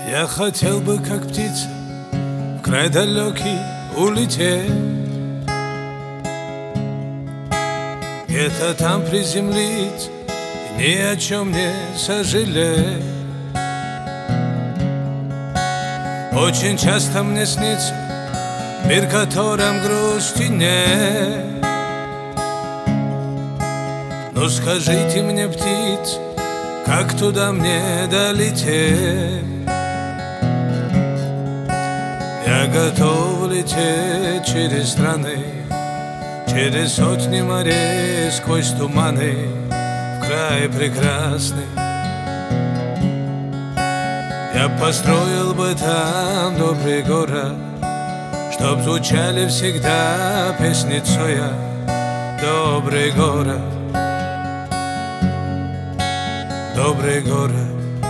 Я хотел бы, как птица, в край далекий улететь, где-то там приземлиться и ни о чем не сожалеть. Очень часто мне снится мир, в котором грусти нет. Ну скажите мне, птицы, как туда мне долететь? Я готов лететь через страны, через сотни морей, сквозь туманы, в край прекрасный. Я построил бы там добрый город, чтоб звучали всегда песни Цоя. Добрый город, добрый город.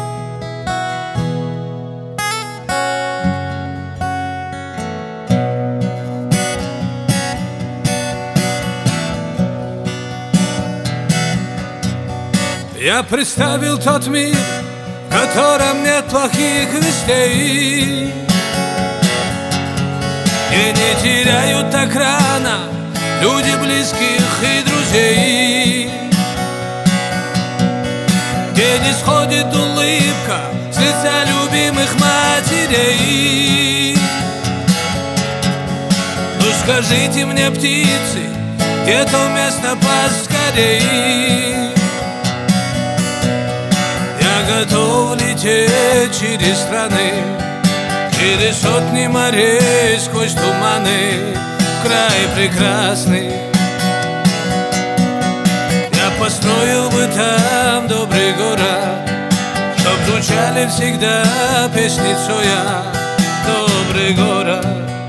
Я представил тот мир, в котором нет плохих вестей, где не теряют так рано люди близких и друзей, где не сходит улыбка с лица любимых матерей. Ну скажите мне, птицы, где то место поскорей? Я готов лететь через страны, через сотни морей, сквозь туманы, в край прекрасный. Я построил бы там добрый город, чтоб звучали всегда песни Цоя. Добрый город.